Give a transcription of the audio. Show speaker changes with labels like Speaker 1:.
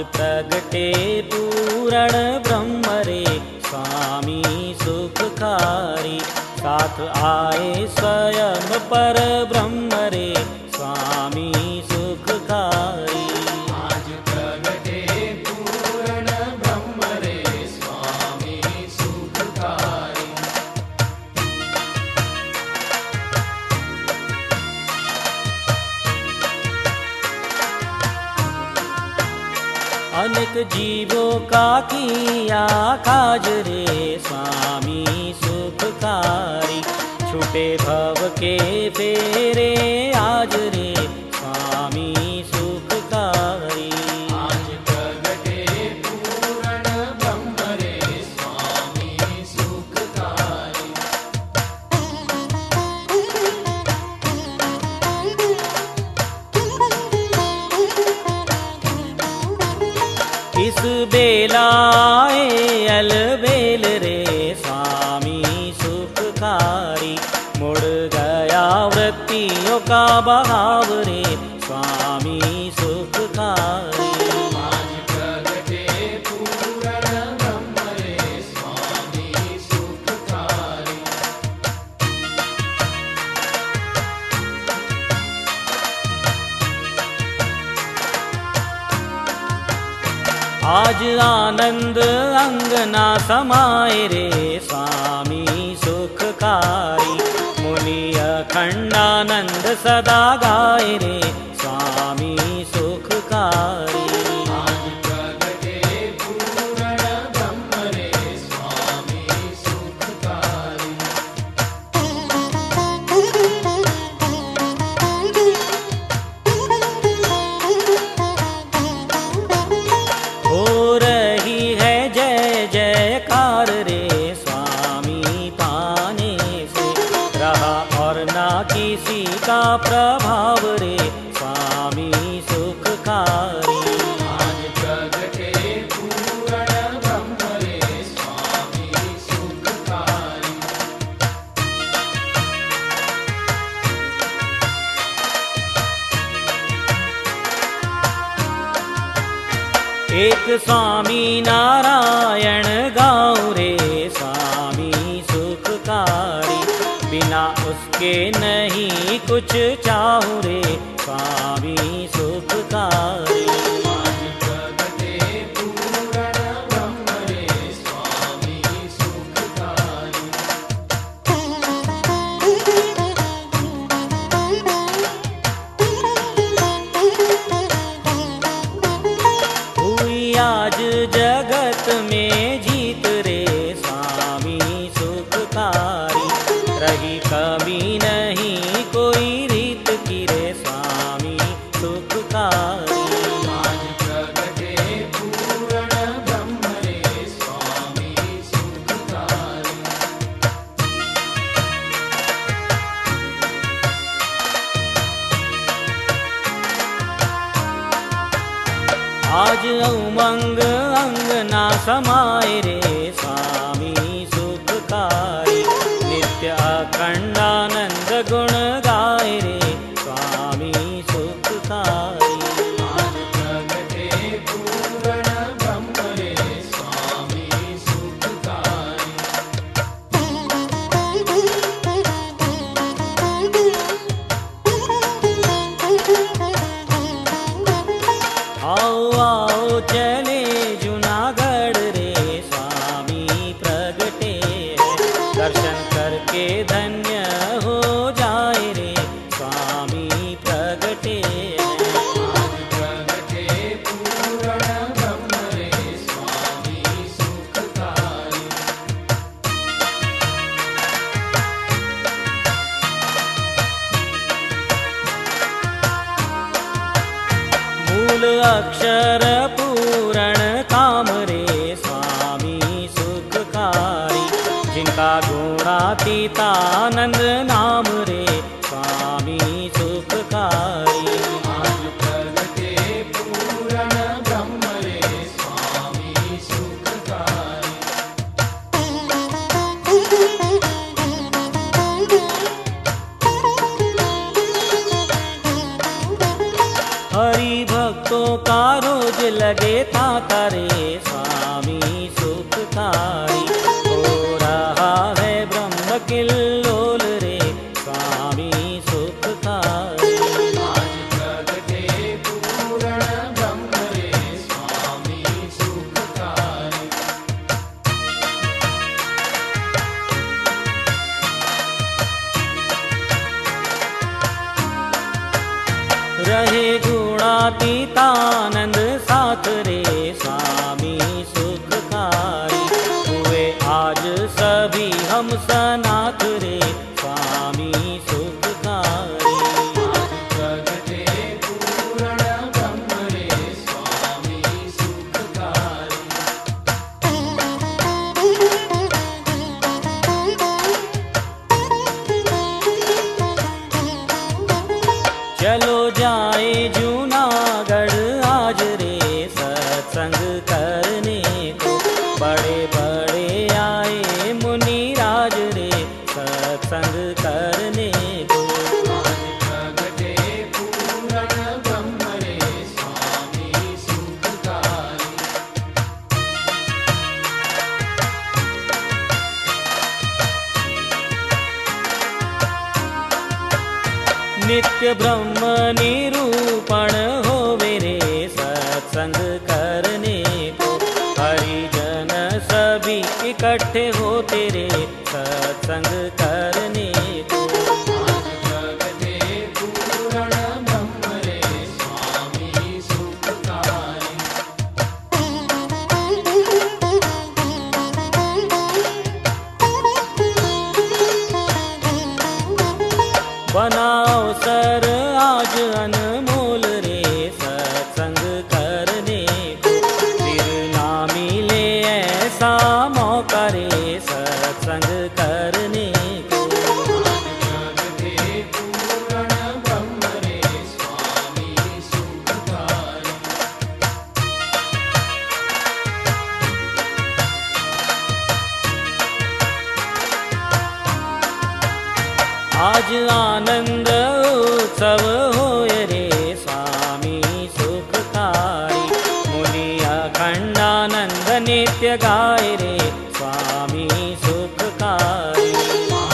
Speaker 1: प्रगटे पूरण ब्रह्म रे स्वामी सुखकारी। साथ आए स्वयं पर ब्रह्म रे स्वामी सुखकारी।
Speaker 2: आज प्रगटे पूरण ब्रह्म रे स्वामी सुखकारी।
Speaker 1: अनेक जीवों का किया काज रे स्वामी सुखकारी। छूटे भव के फेरे आज रे स्वामी सुखकारी।
Speaker 2: आज प्रगटे पूरण ब्रह्म रे स्वामी सुखकारी।
Speaker 1: इस बेलाए अलबेल रे स्वामी सुखकारी। मुड़ गया वृत्तियों का बहाव रे स्वामी सुखकारी।
Speaker 2: आज प्रगटे पूरण ब्रह्म रे स्वामी सुखकारी।
Speaker 1: आज आनंद अंगना समाए रे स्वामी सुखकारी। मुनि अखंडानंद सदा गाए रे स्वामी सुखकारी।
Speaker 2: आज प्रगटे पूरण ब्रह्म रे स्वामी सुखकारी।
Speaker 1: हो रही है जय जयकार रे स्वामी पाने से। रहा और ना किसी का प्रभाव रे स्वामी सुखकारी।
Speaker 2: आज प्रगटे पूरण ब्रह्म रे स्वामी सुखकारी।
Speaker 1: एक स्वामी नारायण गाँव रे स्वामी सुखकारी। बिना उसके नहीं कुछ चाहूँ रे स्वामी सुखकारी।
Speaker 2: आज प्रगटे पूरण ब्रह्म रे स्वामी सुखकारी।
Speaker 1: हुई आज जगत में जीत रे स्वामी सुखकारी। रही कमी नहीं कोई रीत की रे स्वामी सुखकारी।
Speaker 2: आज प्रगटे पूरण ब्रह्म रे स्वामी सुखकारी।
Speaker 1: आज उमंग अंगना समाए रे स्वामी सुखकारी। नित्य अखंडानंद गुण गाए रे स्वामी सुखकारी।
Speaker 2: आज प्रगटे पूरण ब्रह्म रे स्वामी सुखकारी।
Speaker 1: आओ आओ चले जूनागढ़ रे स्वामी प्रगटे हैं। दर्शन करके धन्य हो जाए रे स्वामी प्रगटे हैं।
Speaker 2: आज प्रगटे पूरण ब्रह्म रे स्वामी सुखकारी।
Speaker 1: मूल अक्षर पूरण काम रे स्वामी सुखकारी। जिनका गुणातीतानंद नाम रे स्वामी सुखकारी।
Speaker 2: आज प्रगटे पूरण ब्रह्म रे स्वामी सुखकारी।
Speaker 1: हरि भक्तों का रोज लगे था गाता रे स्वामी सुखकारी। हो रहा है ब्रह्म किल्लोल रे स्वामी सुखकारी।
Speaker 2: आज प्रगटे पूर्ण ब्रह्म रे स्वामी सुखकारी।
Speaker 1: रहे गुणातीतानंद साथ रे स्वामी सुखकारी। हुए आज सभी हम सनाथ रे स्वामी सुखकारी।
Speaker 2: आज प्रगटे पूर्ण ब्रह्म रे स्वामी सुखकारी।
Speaker 1: चलो जाए जूनागढ़ आज रे सत्संग करने को। बड़े बड़े आए मुनि राज रे सत्संग करने को।
Speaker 2: आज प्रगटे पूर्ण ब्रह्म रे स्वामी सुखकारी।
Speaker 1: नित्य ब्रह्म निरूपण होवे रे सत्संग करने को। हरिजन सभी इकट्ठे होते रे सत्संग करने को।
Speaker 2: आज प्रगटे पूर्ण ब्रह्म रे स्वामी सुखकारी।
Speaker 1: बनाओ सर आज अनमोल रे सत्संग करने को। फिर ना मिले ऐसा मौका रे सत्संग करने को।
Speaker 2: आज प्रगटे पूर्ण ब्रह्म रे स्वामी सुखकारी।
Speaker 1: आज आनंद उत्सव होय रे स्वामी सुखकारी। मुनि अखंडानंद नित्य गाय रे स्वामी सुखकारी।